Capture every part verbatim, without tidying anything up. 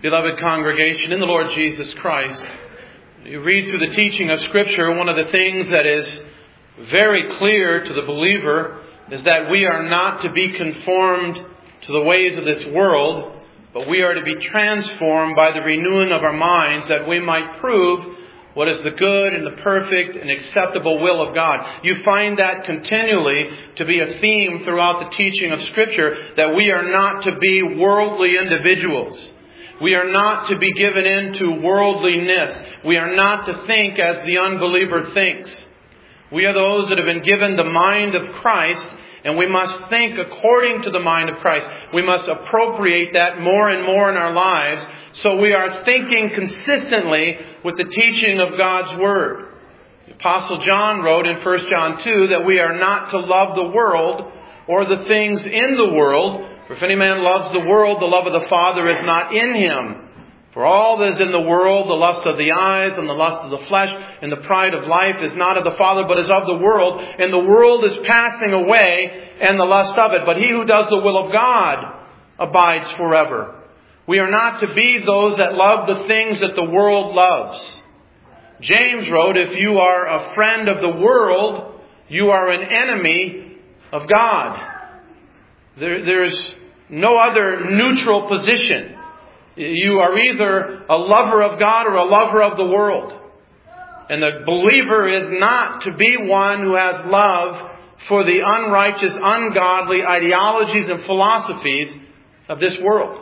Beloved congregation, in the Lord Jesus Christ, you read through the teaching of Scripture, one of the things that is very clear to the believer is that we are not to be conformed to the ways of this world, but we are to be transformed by the renewing of our minds, that we might prove what is the good and the perfect and acceptable will of God. You find that continually to be a theme throughout the teaching of Scripture, that we are not to be worldly individuals. We are not to be given into worldliness. We are not to think as the unbeliever thinks. We are those that have been given the mind of Christ, and we must think according to the mind of Christ. We must appropriate that more and more in our lives, so we are thinking consistently with the teaching of God's Word. The Apostle John wrote in First John two that we are not to love the world or the things in the world. For if any man loves the world, the love of the Father is not in him. For all that is in the world, the lust of the eyes and the lust of the flesh and the pride of life is not of the Father, but is of the world. And the world is passing away and the lust of it. But he who does the will of God abides forever. We are not to be those that love the things that the world loves. James wrote, if you are a friend of the world, you are an enemy of God. There, there's no other neutral position. You are either a lover of God or a lover of the world. And the believer is not to be one who has love for the unrighteous, ungodly ideologies and philosophies of this world.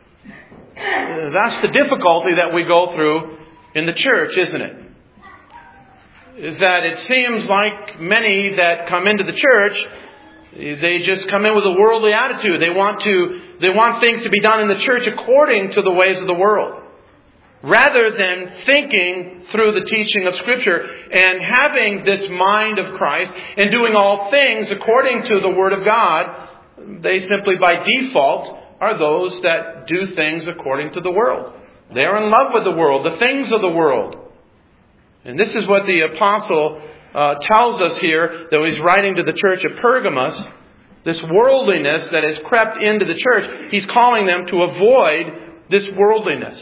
That's the difficulty that we go through in the church, isn't it? Is that it seems like many that come into the church, they just come in with a worldly attitude. They want to, they want things to be done in the church according to the ways of the world, rather than thinking through the teaching of Scripture and having this mind of Christ and doing all things according to the Word of God. They simply by default are those that do things according to the world. They are in love with the world, the things of the world. And this is what the apostle Uh, tells us here, that he's writing to the church of Pergamos, this worldliness that has crept into the church. He's calling them to avoid this worldliness.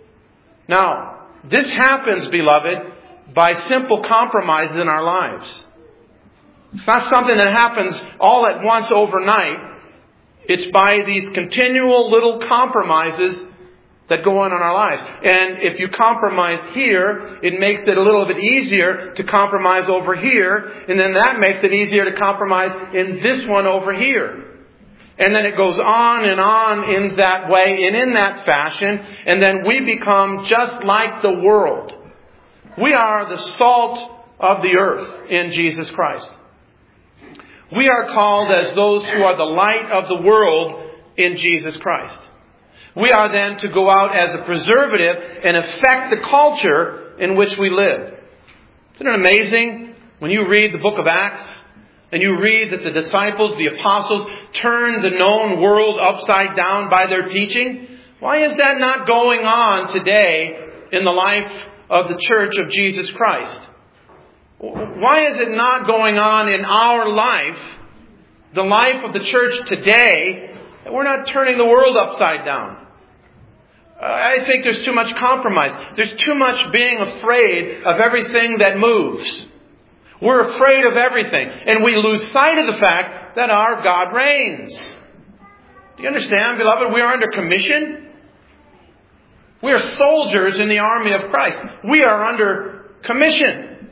Now, this happens, beloved, by simple compromises in our lives. It's not something that happens all at once overnight. It's by these continual little compromises that go on in our lives. And if you compromise here, it makes it a little bit easier to compromise over here. And then that makes it easier to compromise in this one over here. And then it goes on and on in that way and in that fashion. And then we become just like the world. We are the salt of the earth in Jesus Christ. We are called as those who are the light of the world in Jesus Christ. We are then to go out as a preservative and affect the culture in which we live. Isn't it amazing when you read the book of Acts and you read that the disciples, the apostles, turned the known world upside down by their teaching? Why is that not going on today in the life of the Church of Jesus Christ? Why is it not going on in our life, the life of the church today, that we're not turning the world upside down? I think there's too much compromise. There's too much being afraid of everything that moves. We're afraid of everything. And we lose sight of the fact that our God reigns. Do you understand, beloved? We are under commission. We are soldiers in the army of Christ. We are under commission.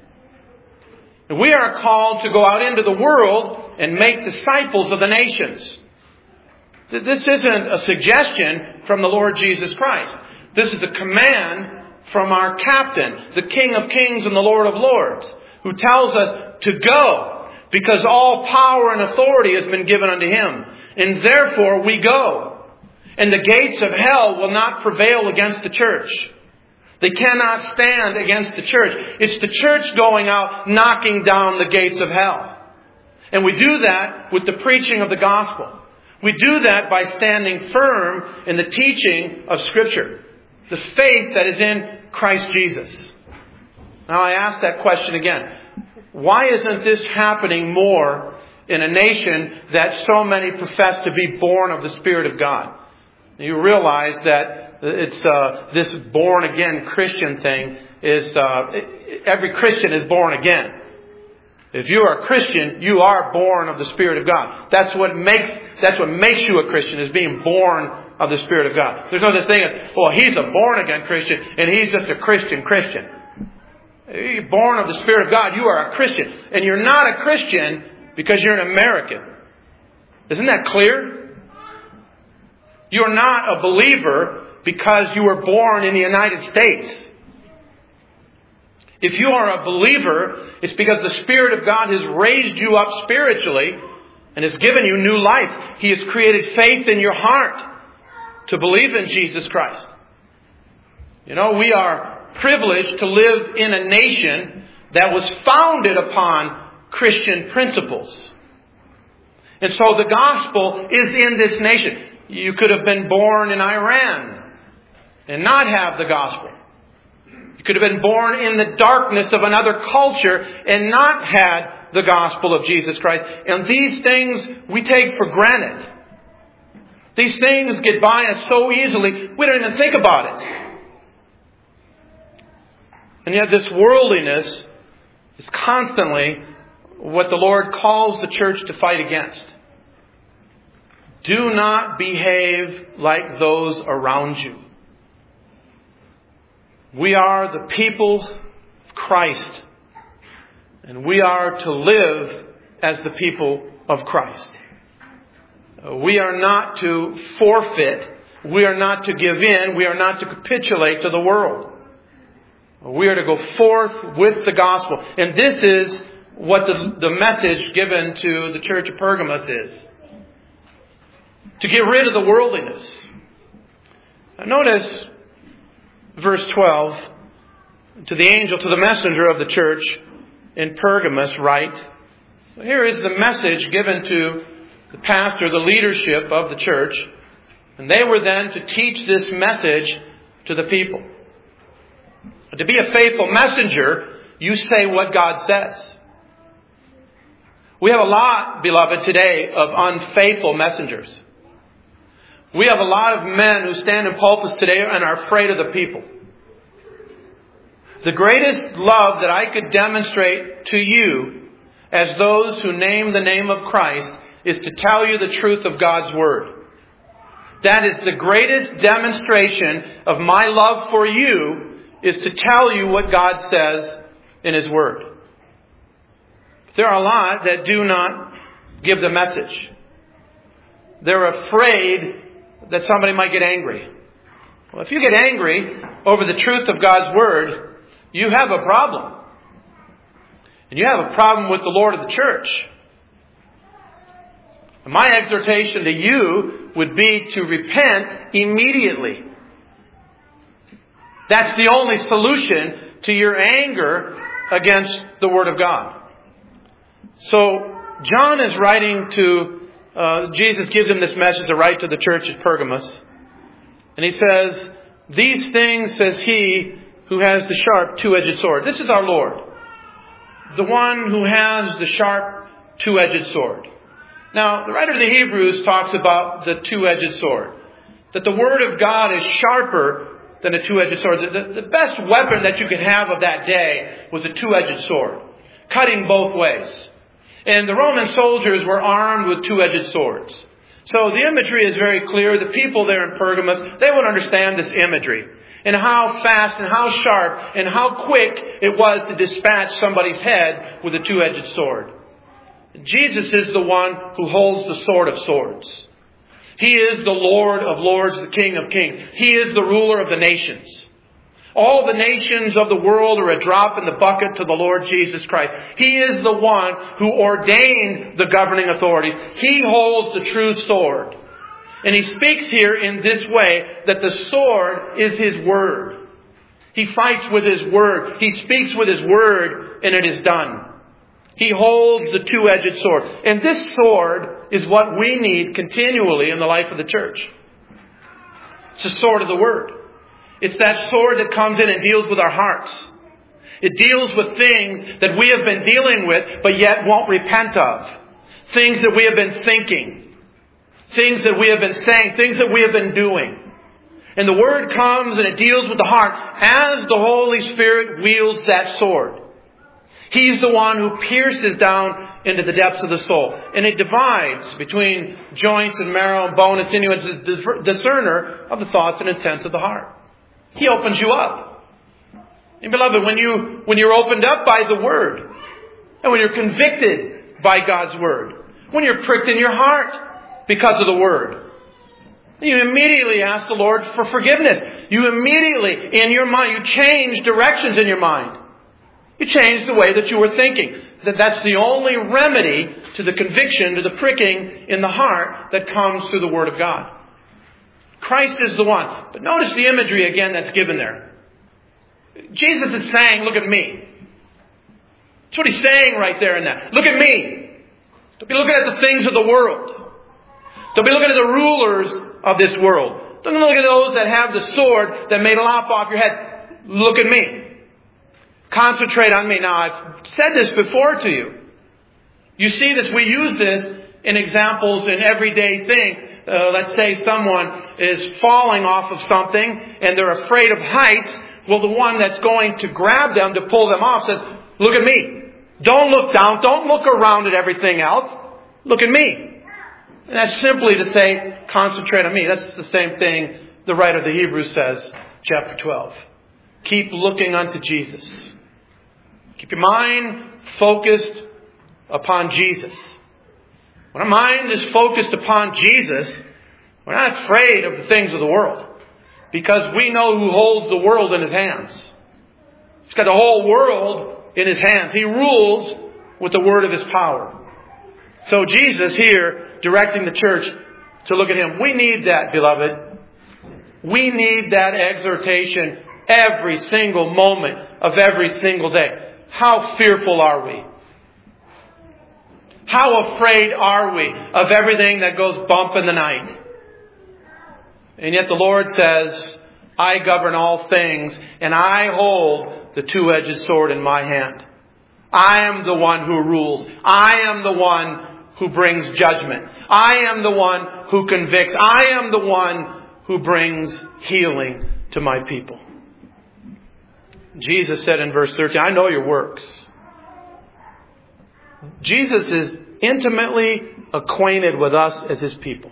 We are called to go out into the world and make disciples of the nations. This isn't a suggestion from the Lord Jesus Christ. This is a command from our captain, the King of Kings and the Lord of Lords, who tells us to go because all power and authority has been given unto him. And therefore we go. And the gates of hell will not prevail against the church. They cannot stand against the church. It's the church going out knocking down the gates of hell. And we do that with the preaching of the gospel. We do that by standing firm in the teaching of Scripture. The faith that is in Christ Jesus. Now I ask that question again. Why isn't this happening more in a nation that so many profess to be born of the Spirit of God? You realize that it's uh, this born-again Christian thing is uh, every Christian is born again. If you are a Christian, you are born of the Spirit of God. That's what makes that's what makes you a Christian, is being born of the Spirit of God. There's no such thing as, well, he's a born-again Christian and he's just a Christian Christian. You're born of the Spirit of God. You are a Christian. And you're not a Christian because you're an American. Isn't that clear? You're not a believer because you were born in the United States. If you are a believer, it's because the Spirit of God has raised you up spiritually and has given you new life. He has created faith in your heart to believe in Jesus Christ. You know, we are privileged to live in a nation that was founded upon Christian principles. And so the gospel is in this nation. You could have been born in Iran and not have the gospel. You could have been born in the darkness of another culture and not had the gospel of Jesus Christ. And these things we take for granted. These things get by us so easily, we don't even think about it. And yet this worldliness is constantly what the Lord calls the church to fight against. Do not behave like those around you. We are the people of Christ, and we are to live as the people of Christ. We are not to forfeit. We are not to give in. We are not to capitulate to the world. We are to go forth with the gospel. And this is what the, the message given to the church of Pergamos is. To get rid of the worldliness. Now notice verse twelve. To the angel, to the messenger of the church in Pergamos write. So here is the message given to the pastor, the leadership of the church. And they were then to teach this message to the people. To be a faithful messenger, you say what God says. We have a lot, beloved, today of unfaithful messengers. We have a lot of men who stand in pulpits today and are afraid of the people. The greatest love that I could demonstrate to you as those who name the name of Christ is to tell you the truth of God's Word. That is the greatest demonstration of my love for you, is to tell you what God says in His Word. There are a lot that do not give the message. They're afraid that somebody might get angry. Well, if you get angry over the truth of God's Word, you have a problem. And you have a problem with the Lord of the church. And my exhortation to you would be to repent immediately. That's the only solution to your anger against the Word of God. So, John is writing to, uh, Jesus gives him this message to write to the church at Pergamos. And he says, these things says he who has the sharp two-edged sword. This is our Lord. The one who has the sharp two-edged sword. Now, the writer of the Hebrews talks about the two-edged sword. That the Word of God is sharper than a two-edged sword. The, the, the best weapon that you could have of that day was a two-edged sword. Cutting both ways. And the Roman soldiers were armed with two-edged swords. So the imagery is very clear. The people there in Pergamos, they would understand this imagery. And how fast and how sharp and how quick it was to dispatch somebody's head with a two-edged sword. Jesus is the one who holds the sword of swords. He is the Lord of lords, the King of kings. He is the ruler of the nations. All the nations of the world are a drop in the bucket to the Lord Jesus Christ. He is the one who ordained the governing authorities. He holds the true sword. And he speaks here in this way, that the sword is His Word. He fights with His Word. He speaks with His Word, and it is done. He holds the two-edged sword. And this sword is what we need continually in the life of the church. It's the sword of the Word. It's that sword that comes in and deals with our hearts. It deals with things that we have been dealing with, but yet won't repent of. Things that we have been thinking. things that we have been saying, things that we have been doing. And the Word comes and it deals with the heart as the Holy Spirit wields that sword. He's the one who pierces down into the depths of the soul. And it divides between joints and marrow and bone and sinew. It's a discerner of the thoughts and intents of the heart. He opens you up. And beloved, when, you, when you're opened up by the Word, and when you're convicted by God's Word, when you're pricked in your heart because of the Word, you immediately ask the Lord for forgiveness. You immediately, in your mind, you change directions in your mind. You change the way that you were thinking. That that's the only remedy to the conviction, to the pricking in the heart that comes through the Word of God. Christ is the one. But notice the imagery again that's given there. Jesus is saying, look at me. That's what he's saying right there in that. Look at me. Don't be looking at the things of the world. Don't be looking at the rulers of this world. Don't look at those that have the sword that may lop off your head. Look at me. Concentrate on me. Now, I've said this before to you. You see this, we use this in examples in everyday thing. Uh, let's say someone is falling off of something and they're afraid of heights. Well, the one that's going to grab them to pull them off says, look at me. Don't look down. Don't look around at everything else. Look at me. And that's simply to say, concentrate on me. That's the same thing the writer of the Hebrews says, chapter twelve. Keep looking unto Jesus. Keep your mind focused upon Jesus. When our mind is focused upon Jesus, we're not afraid of the things of the world. Because we know who holds the world in His hands. He's got the whole world in His hands. He rules with the word of His power. So Jesus here, directing the church to look at Him. We need that, beloved. We need that exhortation every single moment of every single day. How fearful are we? How afraid are we of everything that goes bump in the night? And yet the Lord says, I govern all things, and I hold the two-edged sword in my hand. I am the one who rules. I am the one who brings judgment. I am the one who convicts. I am the one who brings healing to my people. Jesus said in verse thirteen, I know your works. Jesus is intimately acquainted with us as His people.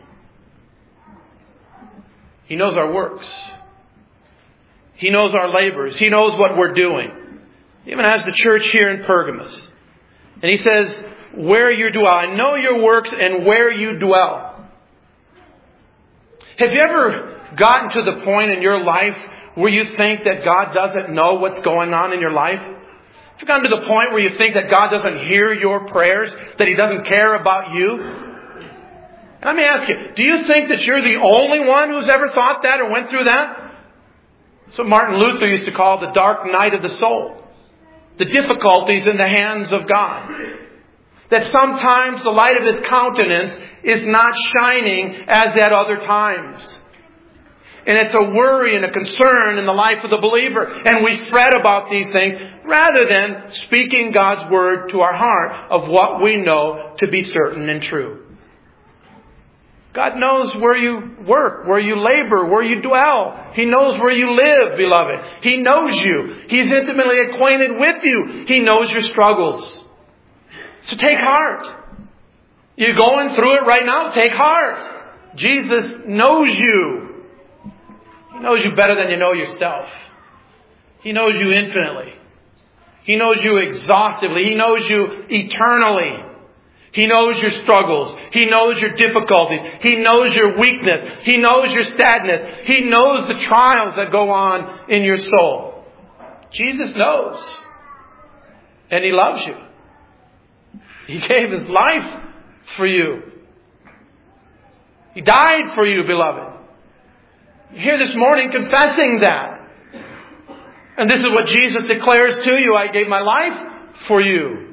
He knows our works. He knows our labors. He knows what we're doing. He even has the church here in Pergamos. And He says, where you dwell. I know your works and where you dwell. Have you ever gotten to the point in your life where you think that God doesn't know what's going on in your life? Have you gotten to the point where you think that God doesn't hear your prayers, that He doesn't care about you? And let me ask you, do you think that you're the only one who's ever thought that or went through that? That's what Martin Luther used to call the dark night of the soul. The difficulties in the hands of God. That sometimes the light of His countenance is not shining as at other times. And it's a worry and a concern in the life of the believer. And we fret about these things rather than speaking God's word to our heart of what we know to be certain and true. God knows where you work, where you labor, where you dwell. He knows where you live, beloved. He knows you. He's intimately acquainted with you. He knows your struggles. So take heart. You're going through it right now. Take heart. Jesus knows you. He knows you better than you know yourself. He knows you infinitely. He knows you exhaustively. He knows you eternally. He knows your struggles. He knows your difficulties. He knows your weakness. He knows your sadness. He knows the trials that go on in your soul. Jesus knows. And He loves you. He gave His life for you. He died for you, beloved. You're here this morning confessing that. And this is what Jesus declares to you. I gave my life for you.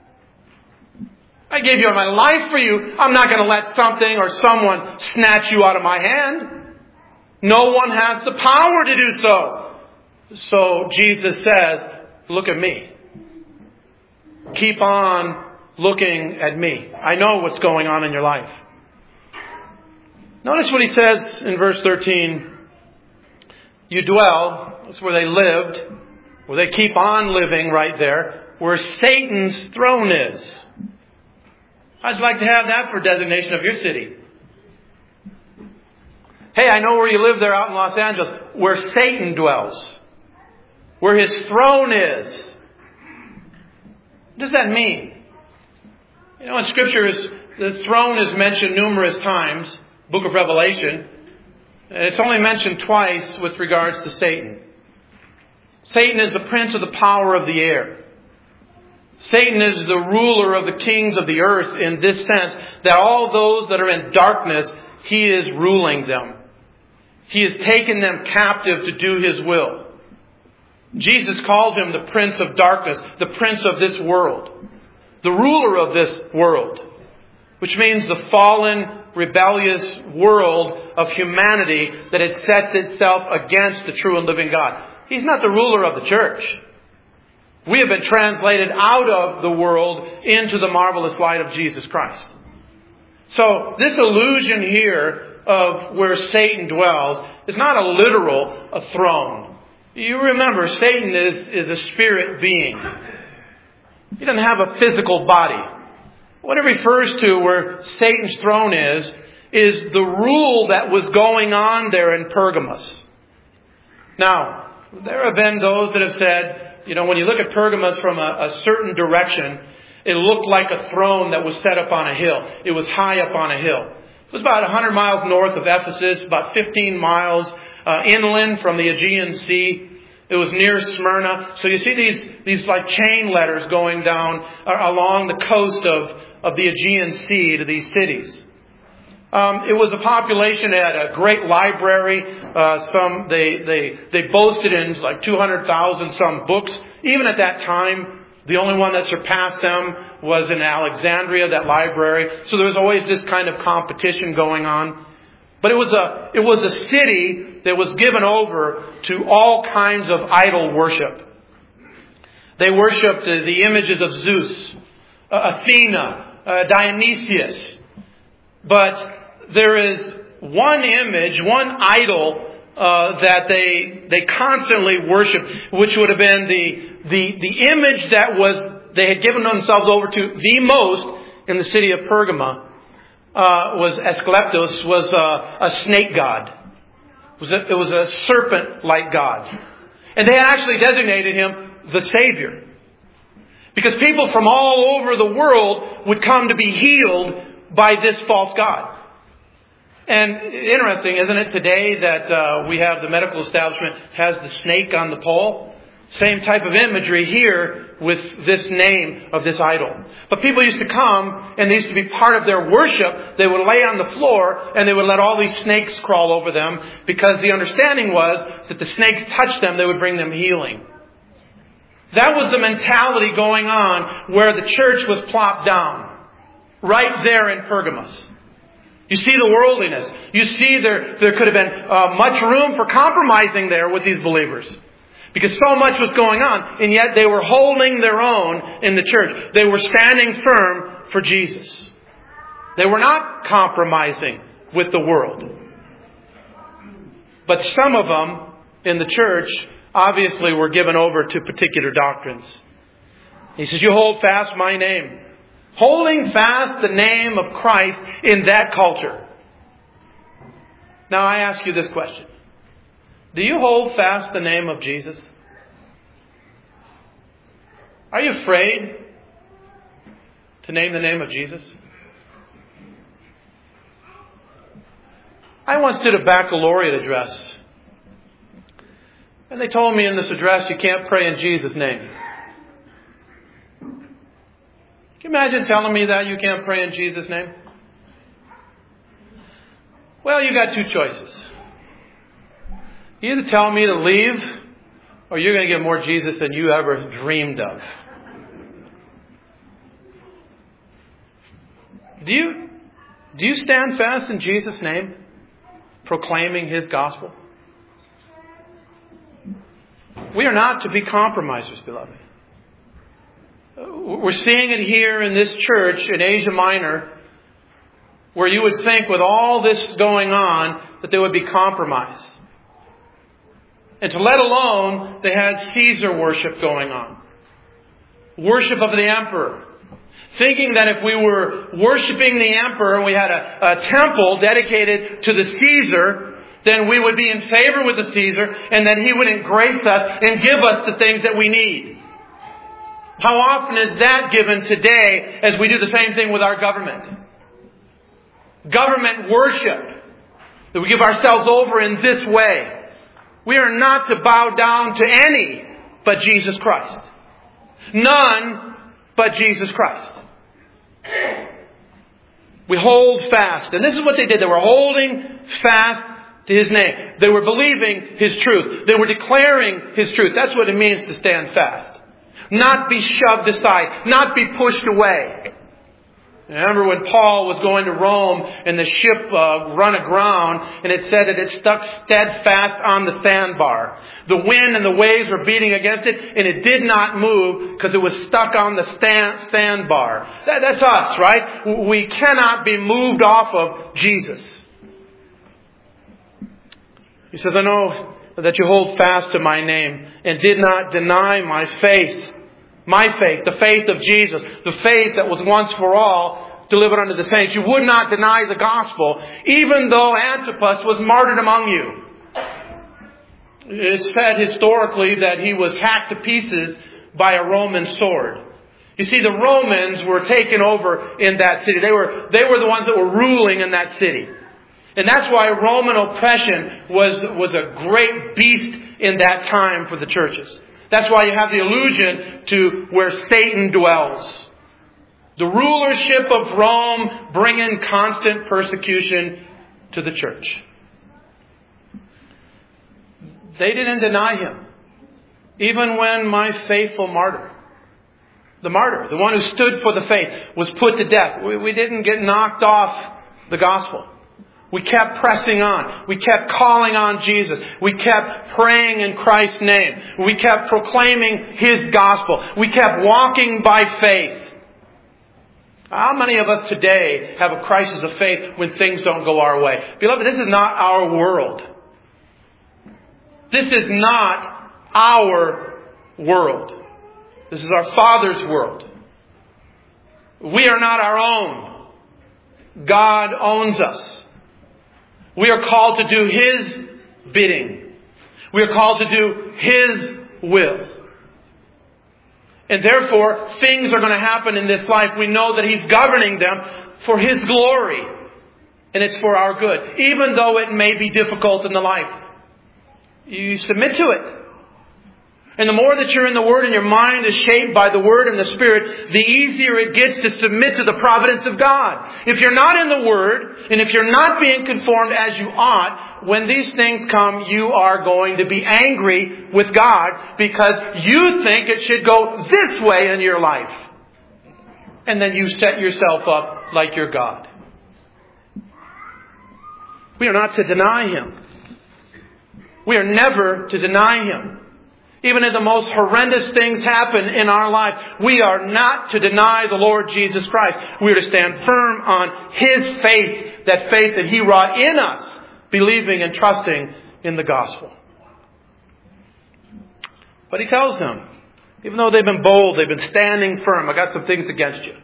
I gave you my life for you. I'm not going to let something or someone snatch you out of my hand. No one has the power to do so. So Jesus says, look at me. Keep on looking at me. I know what's going on in your life. Notice what he says in verse thirteen. You dwell, that's where they lived, where they keep on living right there, where Satan's throne is. I'd like to have that for designation of your city. Hey, I know where you live there out in Los Angeles, where Satan dwells, where his throne is. What does that mean? You know, in Scripture, the throne is mentioned numerous times, Book of Revelation, and it's only mentioned twice with regards to Satan. Satan is the prince of the power of the air. Satan is the ruler of the kings of the earth in this sense, that all those that are in darkness, he is ruling them. He has taken them captive to do his will. Jesus called him the prince of darkness, the prince of this world, the ruler of this world, which means the fallen, rebellious world of humanity that it sets itself against the true and living God. He's not the ruler of the church. We have been translated out of the world into the marvelous light of Jesus Christ. So this illusion here of where Satan dwells is not a literal a throne. You remember, Satan is, is a spirit being. He doesn't have a physical body. What it refers to where Satan's throne is, is the rule that was going on there in Pergamos. Now, there have been those that have said, you know, when you look at Pergamos from a, a certain direction, it looked like a throne that was set up on a hill. It was high up on a hill. It was about one hundred miles north of Ephesus, about fifteen miles uh, inland from the Aegean Sea. It was near Smyrna. So you see these, these like chain letters going down uh, along the coast of, of the Aegean Sea to these cities. Um, it was a population that had a great library. Uh, some they they they boasted in like two hundred thousand some books. Even at that time, the only one that surpassed them was in Alexandria, that library. So there was always this kind of competition going on. But it was a it was a city that was given over to all kinds of idol worship. They worshipped the, the images of Zeus, uh, Athena, uh, Dionysius. But there is one image, one idol uh, that they they constantly worshiped, which would have been the the the image that was they had given themselves over to the most in the city of Pergama. Uh, was Asclepius, was a, a snake god. It was a, it was a serpent-like god. And they actually designated him the Savior. Because people from all over the world would come to be healed by this false god. And interesting, isn't it, today that uh, we have the medical establishment has the snake on the pole? Same type of imagery here with this name of this idol. But people used to come, and they used to be part of their worship. They would lay on the floor, and they would let all these snakes crawl over them, because the understanding was that the snakes touched them, they would bring them healing. That was the mentality going on where the church was plopped down. Right there in Pergamos. You see the worldliness. You see there, there could have been uh, much room for compromising there with these believers. Because so much was going on, and yet they were holding their own in the church. They were standing firm for Jesus. They were not compromising with the world. But some of them in the church obviously were given over to particular doctrines. He says, you hold fast my name. Holding fast the name of Christ in that culture. Now I ask you this question. Do you hold fast the name of Jesus? Are you afraid to name the name of Jesus? I once did a baccalaureate address. And they told me in this address you can't pray in Jesus' name. Can you imagine telling me that you can't pray in Jesus' name? Well, you got two choices. You either tell me to leave, or you're going to get more Jesus than you ever dreamed of. Do you, do you stand fast in Jesus' name, proclaiming His gospel? We are not to be compromisers, beloved. We're seeing it here in this church in Asia Minor, where you would think with all this going on that there would be compromise. And to let alone, they had Caesar worship going on. Worship of the emperor. Thinking that if we were worshiping the emperor and we had a, a temple dedicated to the Caesar, then we would be in favor with the Caesar and that he would grace us and give us the things that we need. How often is that given today as we do the same thing with our government? Government worship. That we give ourselves over in this way. We are not to bow down to any but Jesus Christ. None but Jesus Christ. We hold fast. And this is what they did. They were holding fast to His name. They were believing His truth. They were declaring His truth. That's what it means to stand fast. Not be shoved aside. Not be pushed away. Remember when Paul was going to Rome and the ship uh, run aground and it said that it stuck steadfast on the sandbar. The wind and the waves were beating against it and it did not move because it was stuck on the stand, sandbar. That, that's us, right? We cannot be moved off of Jesus. He says, I know that you hold fast to my name and did not deny my faith. My faith, the faith of Jesus, the faith that was once for all delivered unto the saints. You would not deny the gospel, even though Antipas was martyred among you. It's said historically that he was hacked to pieces by a Roman sword. You see, the Romans were taken over in that city. They were, they were the ones that were ruling in that city. And that's why Roman oppression was, was a great beast in that time for the churches. That's why you have the allusion to where Satan dwells. The rulership of Rome bringing constant persecution to the church. They didn't deny Him. Even when my faithful martyr, the martyr, the one who stood for the faith, was put to death. We, we didn't get knocked off the gospel. We kept pressing on. We kept calling on Jesus. We kept praying in Christ's name. We kept proclaiming His gospel. We kept walking by faith. How many of us today have a crisis of faith when things don't go our way? Beloved, this is not our world. This is not our world. This is our Father's world. We are not our own. God owns us. We are called to do His bidding. We are called to do His will. And therefore, things are going to happen in this life. We know that He's governing them for His glory. And it's for our good. Even though it may be difficult in the life. You submit to it. And the more that you're in the Word and your mind is shaped by the Word and the Spirit, the easier it gets to submit to the providence of God. If you're not in the Word, and if you're not being conformed as you ought, when these things come, you are going to be angry with God because you think it should go this way in your life. And then you set yourself up like you're God. We are not to deny Him. We are never to deny Him. Even if the most horrendous things happen in our life, we are not to deny the Lord Jesus Christ. We are to stand firm on His faith, that faith that He wrought in us, believing and trusting in the gospel. But He tells them, even though they've been bold, they've been standing firm, I got some things against you.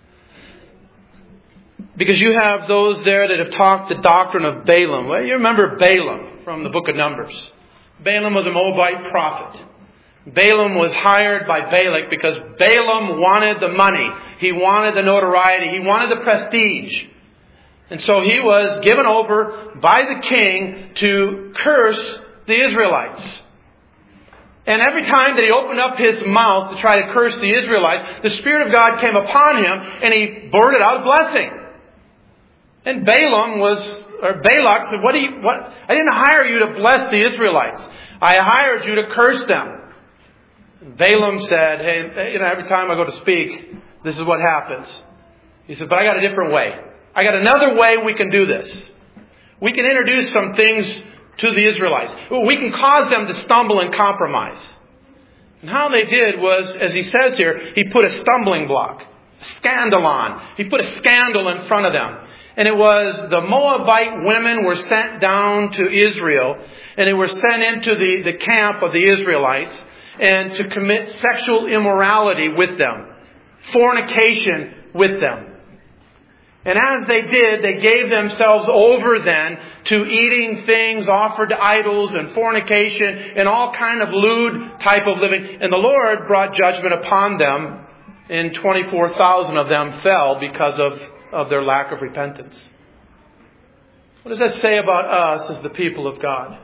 Because you have those there that have taught the doctrine of Balaam. Well, you remember Balaam from the book of Numbers. Balaam was a Moabite prophet. Balaam was hired by Balak because Balaam wanted the money. He wanted the notoriety. He wanted the prestige. And so he was given over by the king to curse the Israelites. And every time that he opened up his mouth to try to curse the Israelites, the Spirit of God came upon him and he blurted out a blessing. And Balaam was, or Balak said, what do you, what, I didn't hire you to bless the Israelites. I hired you to curse them. And Balaam said, hey, you know, every time I go to speak, this is what happens. He said, but I got a different way. I got another way we can do this. We can introduce some things to the Israelites. We can cause them to stumble and compromise. And how they did was, as he says here, he put a stumbling block, a scandalon. He put a scandal in front of them. And it was the Moabite women were sent down to Israel, and they were sent into the, the camp of the Israelites and to commit sexual immorality with them, fornication with them. And as they did, they gave themselves over then to eating things offered to idols and fornication and all kind of lewd type of living. And the Lord brought judgment upon them, and twenty-four thousand of them fell because of, of their lack of repentance. What does that say about us as the people of God?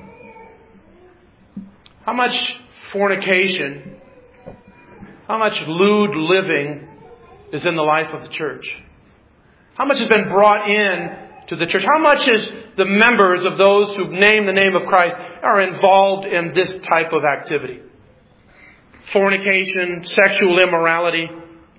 How much fornication, how much lewd living is in the life of the church? How much has been brought in to the church? How much is the members of those who name the name of Christ are involved in this type of activity? Fornication, sexual immorality,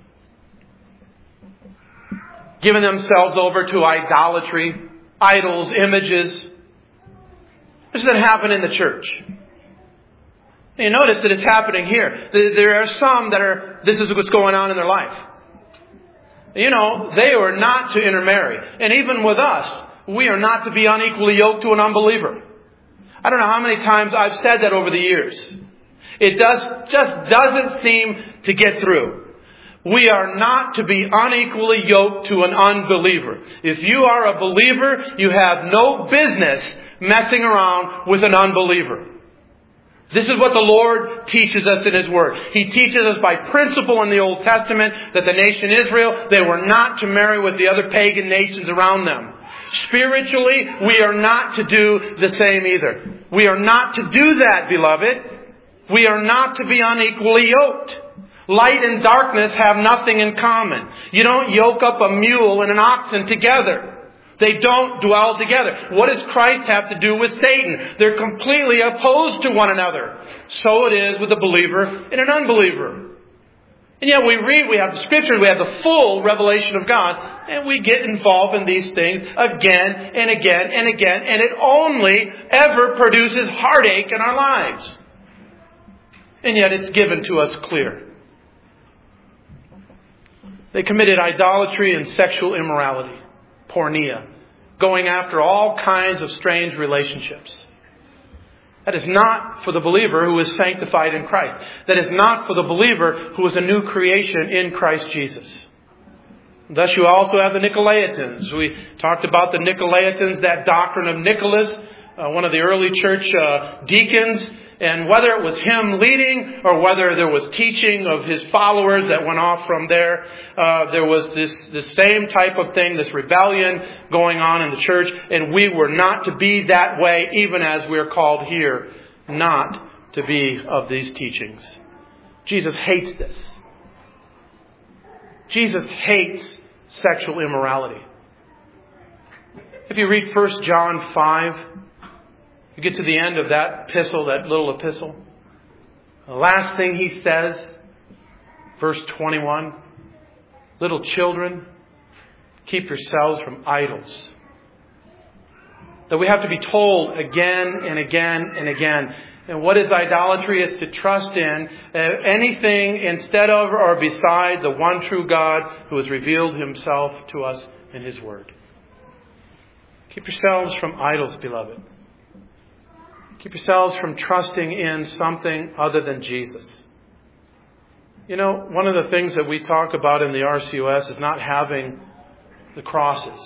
giving themselves over to idolatry, idols, images. This doesn't happen in the church. You notice that it's happening here. There are some that are, this is what's going on in their life. You know, they are not to intermarry. And even with us, we are not to be unequally yoked to an unbeliever. I don't know how many times I've said that over the years. It does just doesn't seem to get through. We are not to be unequally yoked to an unbeliever. If you are a believer, you have no business messing around with an unbeliever. This is what the Lord teaches us in His Word. He teaches us by principle in the Old Testament that the nation Israel, they were not to marry with the other pagan nations around them. Spiritually, we are not to do the same either. We are not to do that, beloved. We are not to be unequally yoked. Light and darkness have nothing in common. You don't yoke up a mule and an oxen together. They don't dwell together. What does Christ have to do with Satan? They're completely opposed to one another. So it is with a believer and an unbeliever. And yet we read, we have the Scriptures, we have the full revelation of God, and we get involved in these things again and again and again, and it only ever produces heartache in our lives. And yet it's given to us clear. They committed idolatry and sexual immorality. Porneia, going after all kinds of strange relationships. That is not for the believer who is sanctified in Christ. That is not for the believer who is a new creation in Christ Jesus. Thus you also have the Nicolaitans. We talked about the Nicolaitans, that doctrine of Nicholas, uh, one of the early church uh, deacons. And whether it was him leading or whether there was teaching of his followers that went off from there, uh, there was this, this same type of thing, this rebellion going on in the church. And we were not to be that way, even as we are called here not to be of these teachings. Jesus hates this. Jesus hates sexual immorality. If you read First John five, you get to the end of that epistle, that little epistle. The last thing he says, verse twenty-one, little children, keep yourselves from idols. That we have to be told again and again and again. And what is idolatry? It's to trust in anything instead of or beside the one true God who has revealed Himself to us in His Word. Keep yourselves from idols, beloved. Keep yourselves from trusting in something other than Jesus. You know, one of the things that we talk about in the R C O S is not having the crosses.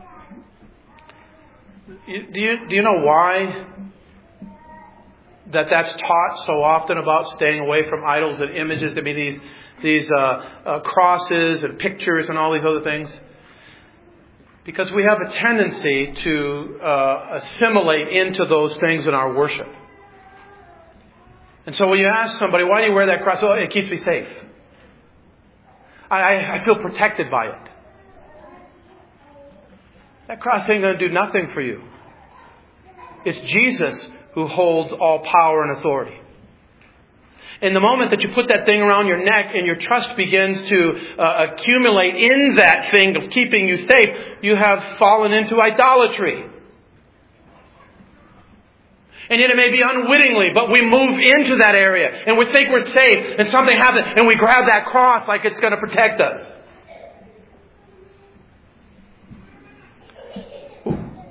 Do you, do you know why that that's taught so often about staying away from idols and images? I mean, these, these uh, uh, crosses and pictures and all these other things. Because we have a tendency to uh, assimilate into those things in our worship. And so when you ask somebody, why do you wear that cross? Oh, it keeps me safe. I, I feel protected by it. That cross ain't going to do nothing for you. It's Jesus who holds all power and authority. In the moment that you put that thing around your neck and your trust begins to uh, accumulate in that thing of keeping you safe, you have fallen into idolatry. And yet it may be unwittingly, but we move into that area and we think we're safe and something happens and we grab that cross like it's going to protect us.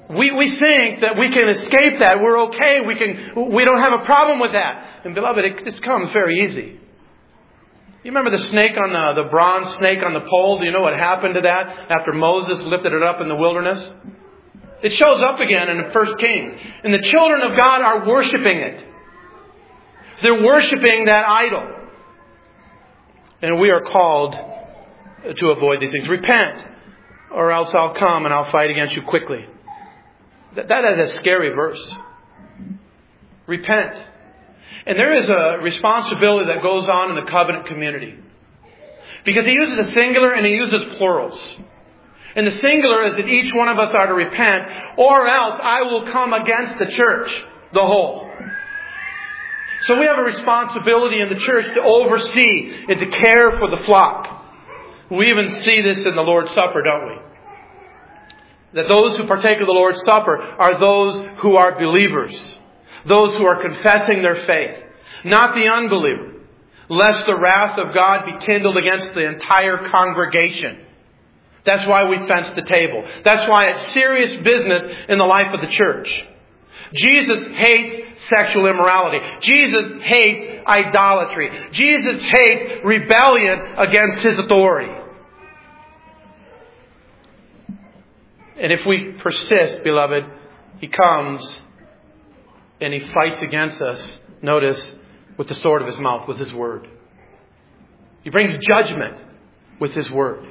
We, we think that we can escape that. We're okay. We can, we don't have a problem with that. And beloved, it just comes very easy. You remember the snake on the, the bronze snake on the pole? Do you know what happened to that after Moses lifted it up in the wilderness? It shows up again in First Kings. And the children of God are worshiping it. They're worshiping that idol. And we are called to avoid these things. Repent, or else I'll come and I'll fight against you quickly. That, that is a scary verse. Repent. And there is a responsibility that goes on in the covenant community. Because he uses a singular and he uses plurals. And the singular is that each one of us are to repent, or else I will come against the church, the whole. So we have a responsibility in the church to oversee and to care for the flock. We even see this in the Lord's Supper, don't we? That those who partake of the Lord's Supper are those who are believers. Those who are confessing their faith. Not the unbeliever. Lest the wrath of God be kindled against the entire congregation. That's why we fence the table. That's why it's serious business in the life of the church. Jesus hates sexual immorality. Jesus hates idolatry. Jesus hates rebellion against His authority. And if we persist, beloved, He comes and He fights against us, notice, with the sword of His mouth, with His word. He brings judgment with His word.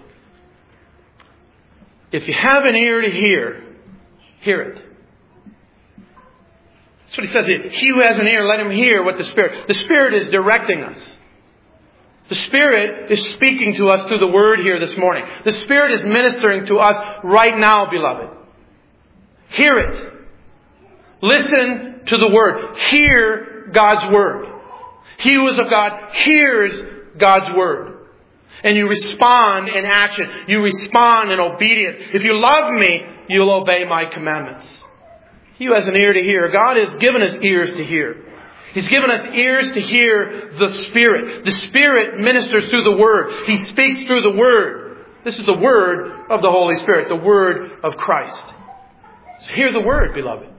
If you have an ear to hear, hear it. That's what He says here. He who has an ear, let him hear what the Spirit... The Spirit is directing us. The Spirit is speaking to us through the Word here this morning. The Spirit is ministering to us right now, beloved. Hear it. Listen to the Word. Hear God's Word. He who is of God hears God's Word. And you respond in action. You respond in obedience. If you love me, you'll obey my commandments. He who has an ear to hear. God has given us ears to hear. He's given us ears to hear the Spirit. The Spirit ministers through the Word. He speaks through the Word. This is the Word of the Holy Spirit. The Word of Christ. So hear the Word, beloved.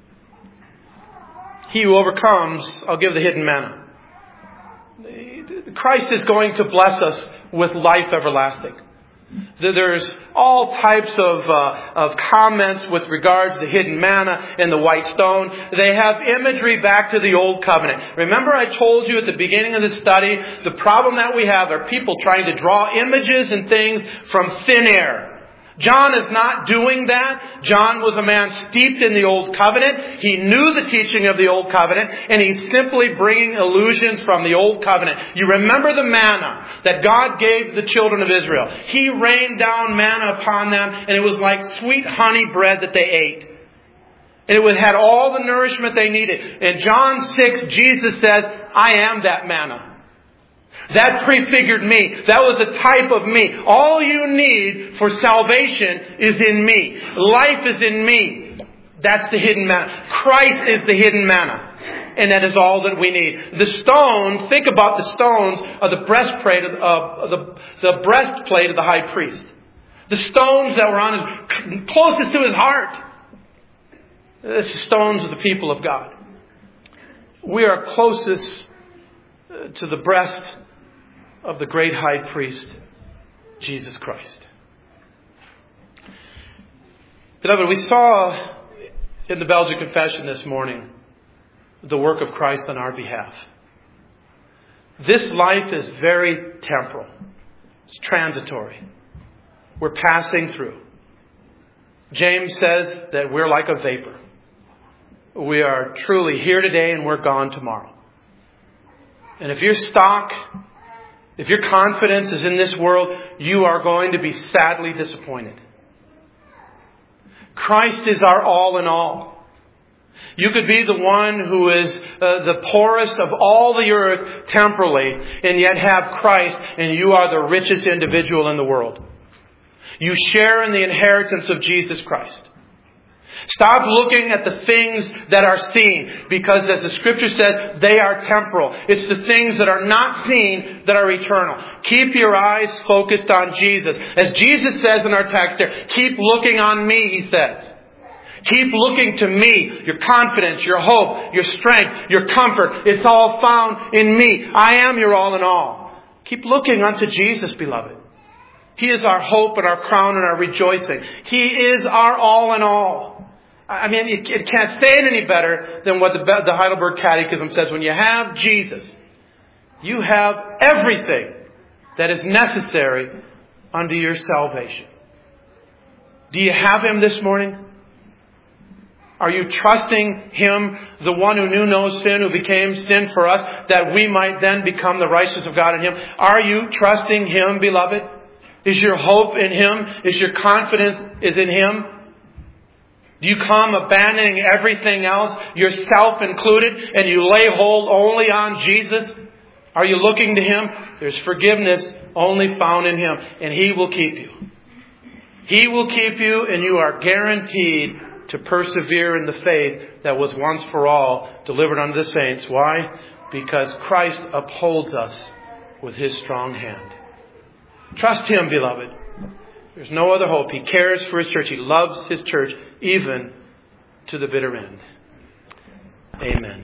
He who overcomes, I'll give the hidden manna. Christ is going to bless us with life everlasting. There's all types of uh, of comments with regards to the hidden manna and the white stone. They have imagery back to the Old Covenant. Remember I told you at the beginning of the study, the problem that we have are people trying to draw images and things from thin air. John is not doing that. John was a man steeped in the Old Covenant. He knew the teaching of the Old Covenant, and he's simply bringing allusions from the Old Covenant. You remember the manna that God gave the children of Israel. He rained down manna upon them, and it was like sweet honey bread that they ate. And it had all the nourishment they needed. In John six, Jesus said, I am that manna. That prefigured me. That was a type of me. All you need for salvation is in me. Life is in me. That's the hidden manna. Christ is the hidden manna. And that is all that we need. The stone, think about the stones of the breastplate of, of the, the breastplate of the high priest. The stones that were on his, closest to his heart. It's the stones of the people of God. We are closest to the breast of the great high priest, Jesus Christ. Beloved, we saw in the Belgian Confession this morning the work of Christ on our behalf. This life is very temporal. It's transitory. We're passing through. James says that we're like a vapor. We are truly here today and we're gone tomorrow. And if your stock, if your confidence is in this world, you are going to be sadly disappointed. Christ is our all in all. You could be the one who is uh, the poorest of all the earth temporally, and yet have Christ, and you are the richest individual in the world. You share in the inheritance of Jesus Christ. Stop looking at the things that are seen, because as the Scripture says, they are temporal. It's the things that are not seen that are eternal. Keep your eyes focused on Jesus. As Jesus says in our text here, keep looking on me, He says. Keep looking to me. Your confidence, your hope, your strength, your comfort. It's all found in me. I am your all in all. Keep looking unto Jesus, beloved. He is our hope and our crown and our rejoicing. He is our all in all. I mean, it, it can't say it any better than what the, the Heidelberg Catechism says. When you have Jesus, you have everything that is necessary unto your salvation. Do you have Him this morning? Are you trusting Him, the one who knew no sin, who became sin for us, that we might then become the righteousness of God in Him? Are you trusting Him, beloved? Is your hope in Him? Is your confidence is in Him? Do you come abandoning everything else, yourself included, and you lay hold only on Jesus? Are you looking to Him? There's forgiveness only found in Him, and He will keep you. He will keep you, and you are guaranteed to persevere in the faith that was once for all delivered unto the saints. Why? Because Christ upholds us with His strong hand. Trust Him, beloved. There's no other hope. He cares for His church. He loves His church even to the bitter end. Amen.